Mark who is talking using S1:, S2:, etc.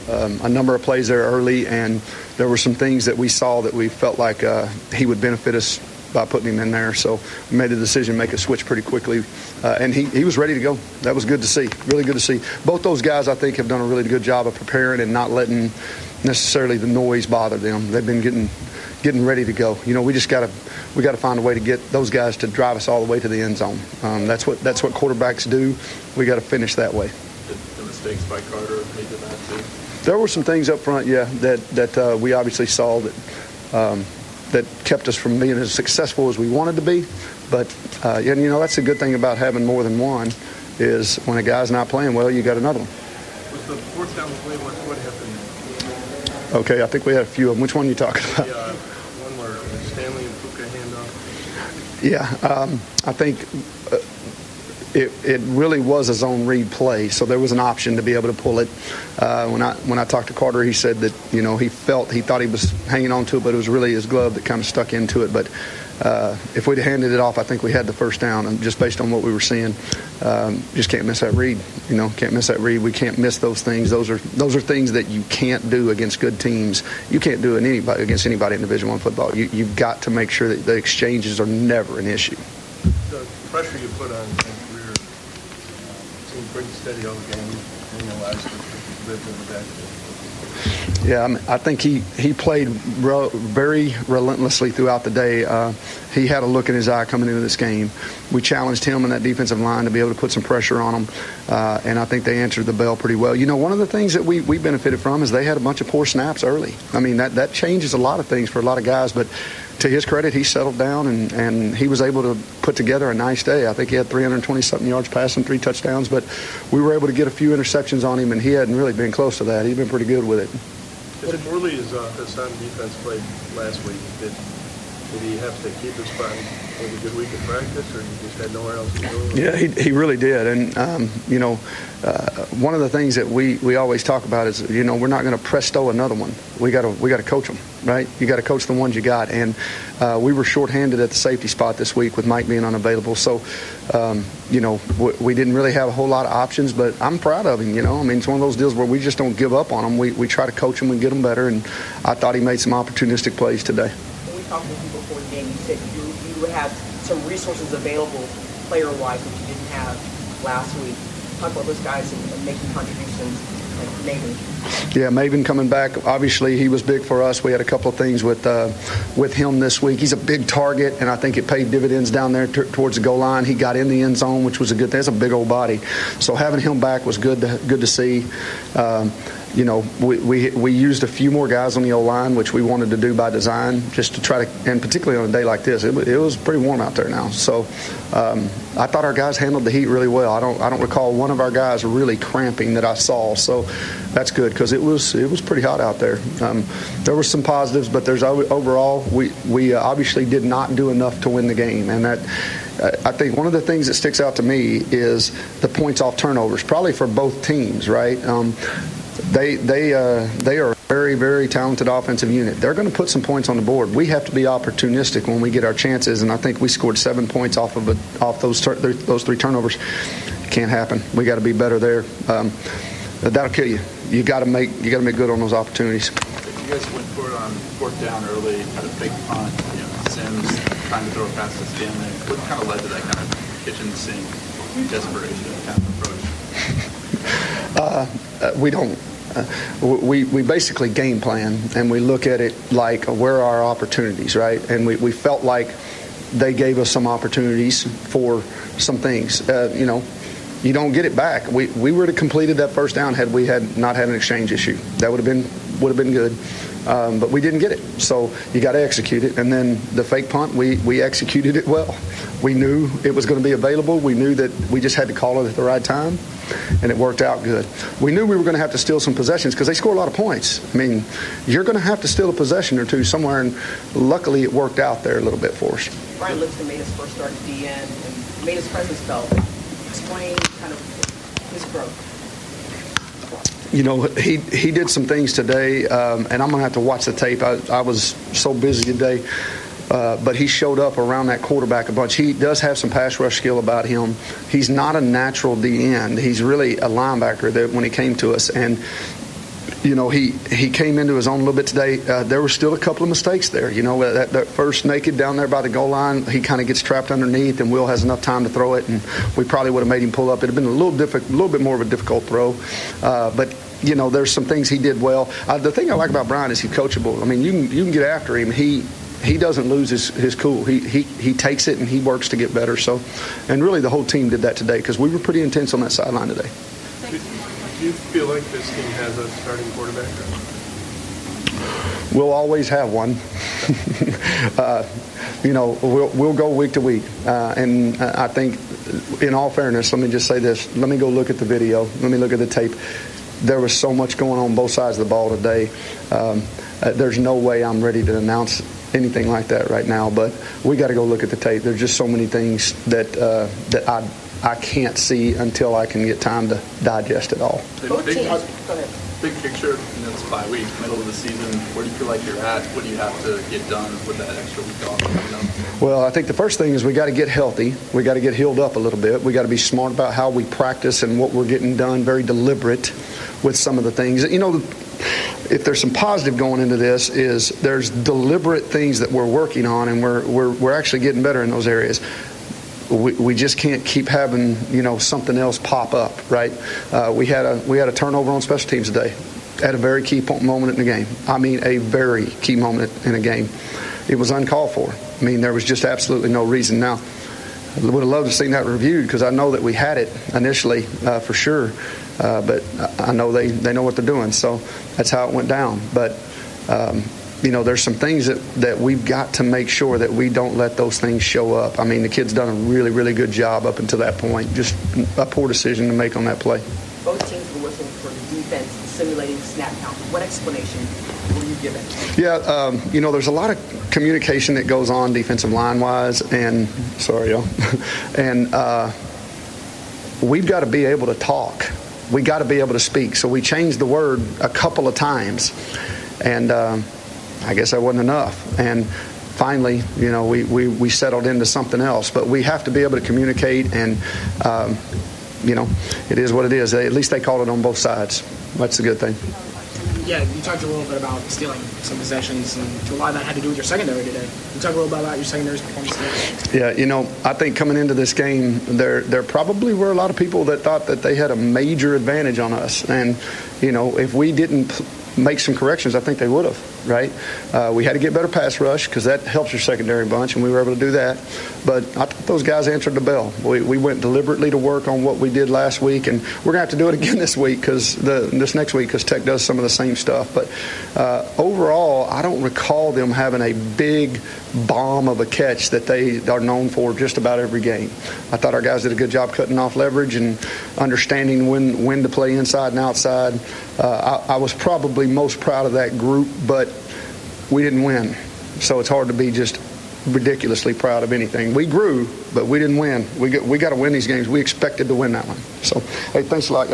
S1: a number of plays there early, and there were some things that we saw that we felt like he would benefit us by putting him in there. So we made a decision to make a switch pretty quickly, and he was ready to go. That was good to see, really good to see. Both those guys, I think, have done a really good job of preparing and not letting necessarily the noise bother them. They've been getting ready to go. You know, we got to find a way to get those guys to drive us all the way to the end zone. That's what quarterbacks do. We got to finish that way.
S2: The mistakes by Carter made that too.
S1: There were some things up front, yeah, that we obviously saw that kept us from being as successful as we wanted to be. But and you know, that's a good thing about having more than one, is when a guy's not playing well, you got another one.
S2: Was the fourth down play, what happened?
S1: Okay, I think we had a few of them. Which one are you talking about?
S2: One where Stanley and Puka handoff.
S1: Yeah, I think it really was a zone read play, so there was an option to be able to pull it. When I talked to Carter, he said that, you know, he thought he was hanging on to it, but it was really his glove that kind of stuck into it. But if we'd handed it off, I think we had the first down, and just based on what we were seeing, just can't miss that read. You know, can't miss that read. We can't miss those things. Those are things that you can't do against good teams. You can't do it against anybody in Division I football. You've got to make sure that the exchanges are never an issue.
S2: The pressure you put on Greer seemed pretty steady all the game. In the last bit of the back.
S1: Yeah, I think he played very relentlessly throughout the day. He had a look in his eye coming into this game. We challenged him and that defensive line to be able to put some pressure on him, and I think they answered the bell pretty well. You know, one of the things that we benefited from is they had a bunch of poor snaps early. I mean, that changes a lot of things for a lot of guys, but to his credit, he settled down and he was able to put together a nice day. I think he had 320-something yards passing, 3 touchdowns, but we were able to get a few interceptions on him, and he hadn't really been close to that. He'd been pretty good with it.
S2: As poorly as Hassan defense played last week, did he have to keep his spot with a good week of practice, or he just had nowhere else to go?
S1: Yeah, he really did. And, you know, one of the things that we always talk about is, you know, we're not going to presto another one. We got to coach them, right? You got to coach the ones you got. And we were shorthanded at the safety spot this week with Mike being unavailable. So, you know, we didn't really have a whole lot of options, but I'm proud of him, you know. I mean, it's one of those deals where we just don't give up on them. We try to coach them and get them better, and I thought he made some opportunistic plays today.
S3: When we talked with you before the game, you said you would have some resources available player-wise that you didn't have last week. Talk about those guys and making contributions, like Maven.
S1: Yeah, Maven coming back. Obviously, he was big for us. We had a couple of things with him this week. He's a big target, and I think it paid dividends down there towards the goal line. He got in the end zone, which was a good thing. That's a big old body. So having him back was good to see. You know, we used a few more guys on the O-line, which we wanted to do by design, just to try to, and particularly on a day like this, it was pretty warm out there now. So I thought our guys handled the heat really well. I don't recall one of our guys really cramping that I saw. So that's good, because it was pretty hot out there. There were some positives, but overall we obviously did not do enough to win the game, and that. I think one of the things that sticks out to me is the points off turnovers, probably for both teams, right? They are a very, very talented offensive unit. They're going to put some points on the board. We have to be opportunistic when we get our chances, and I think we scored 7 points off those 3 turnovers. Can't happen. We got to be better there. That'll kill you. You got to make good on those opportunities.
S4: You guys went for it on 4th down early, had a big punt. You know, Sims trying to throw it past to Stanley. What kind of led to that kind of kitchen sink desperation kind of approach?
S1: We don't. We basically game plan, and we look at it like, where are our opportunities, right? And we felt like they gave us some opportunities for some things. You know, you don't get it back. We would have completed that first down had we had not had an exchange issue. That would have been good. But we didn't get it. So you got to execute it. And then the fake punt, we executed it well. We knew it was going to be available. We knew that we just had to call it at the right time, and it worked out good. We knew we were going to have to steal some possessions because they score a lot of points. I mean, you're going to have to steal a possession or two somewhere, and luckily it worked out there a little bit for us.
S3: Brian Lipscomb made his first start at DN and made his presence felt. Explain kind of his growth.
S1: You know, he did some things today, and I'm going to have to watch the tape. I was so busy today. But he showed up around that quarterback a bunch. He does have some pass rush skill about him. He's not a natural D end. He's really a linebacker that when he came to us. And he came into his own a little bit today. There were still a couple of mistakes there. That first naked down there by the goal line, he kind of gets trapped underneath, and Will has enough time to throw it, and we probably would have made him pull up. It would have been a little bit more of a difficult throw, but there's some things he did well. The thing I like about Brian is he's coachable. I mean, you can get after him. He doesn't lose his cool. He takes it and he works to get better. So, and really the whole team did that today because we were pretty intense on that sideline today.
S2: Do you feel like this team has a starting quarterback?
S1: We'll always have one. We'll go week to week. And I think, in all fairness, let me just say this. Let me go look at the video. Let me look at the tape. There was so much going on both sides of the ball today. There's no way I'm ready to announce anything like that right now. But we got to go look at the tape. There's just so many things that I can't see until I can get time to digest it all.
S4: Big picture, it's bye week, middle of the season. Where do you feel like you're at? What do you have to get done with that extra week off?
S1: Well, I think the first thing is we got to get healthy. We got to get healed up a little bit. We got to be smart about how we practice and what we're getting done. Very deliberate with some of the things. If there's some positive going into this, is there's deliberate things that we're working on, and we're actually getting better in those areas. We just can't keep having something else pop up, right? We had a turnover on special teams today at a very key moment in the game. I mean, a very key moment in a game. It was uncalled for. I mean, there was just absolutely no reason. Now, I would have loved to have seen that reviewed because I know that we had it initially for sure, but I know they know what they're doing, so that's how it went down. But there's some things that we've got to make sure that we don't let those things show up. I mean, the kid's done a really, really good job up until that point. Just a poor decision to make on that play.
S3: Both teams were looking for the defense simulating snap count. What explanation were you given?
S1: Yeah, there's a lot of communication that goes on defensive line-wise, and sorry, y'all, and we've got to be able to talk. We got to be able to speak. So we changed the word a couple of times, and I guess that wasn't enough. And finally, we settled into something else. But we have to be able to communicate, and it is what it is. At least they called it on both sides. That's a good thing.
S5: Yeah, you talked a little bit about stealing some possessions, and a lot of that had to do with your secondary today. You talk a little bit about your secondary's performance today.
S1: Yeah, I think coming into this game, there probably were a lot of people that thought that they had a major advantage on us. And, if we didn't make some corrections, I think they would have, right? We had to get better pass rush because that helps your secondary bunch, and we were able to do that. But I thought those guys answered the bell. We went deliberately to work on what we did last week, and we're going to have to do it again this week this next week because Tech does some of the same stuff. But overall, I don't recall them having a big bomb of a catch that they are known for just about every game. I thought our guys did a good job cutting off leverage and understanding when to play inside and outside. I was probably most proud of that group, but we didn't win. So it's hard to be just ridiculously proud of anything. We grew, but we didn't win. We got to win these games. We expected to win that one. So, hey, thanks a lot, y'all.